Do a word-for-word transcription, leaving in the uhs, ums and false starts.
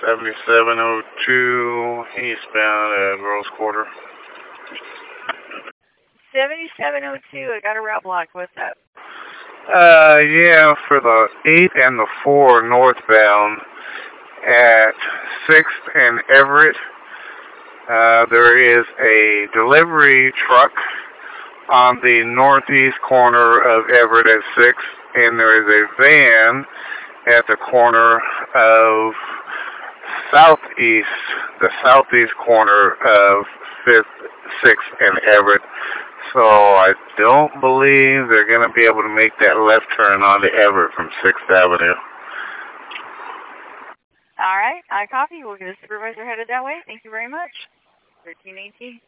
seventy-seven oh two eastbound at Rose Quarter. seventy-seven oh two, I got a route block. What's up? Uh, yeah, for the eight and the four northbound at sixth and Everett, uh, there is a delivery truck on the northeast corner of Everett at sixth, and there is a van at the corner of southeast, the southeast corner of fifth, sixth, and Everett. So I don't believe they're going to be able to make that left turn onto Everett from sixth Avenue. All right, I copy. We'll get a supervisor headed that way. Thank you very much. thirteen eighteen.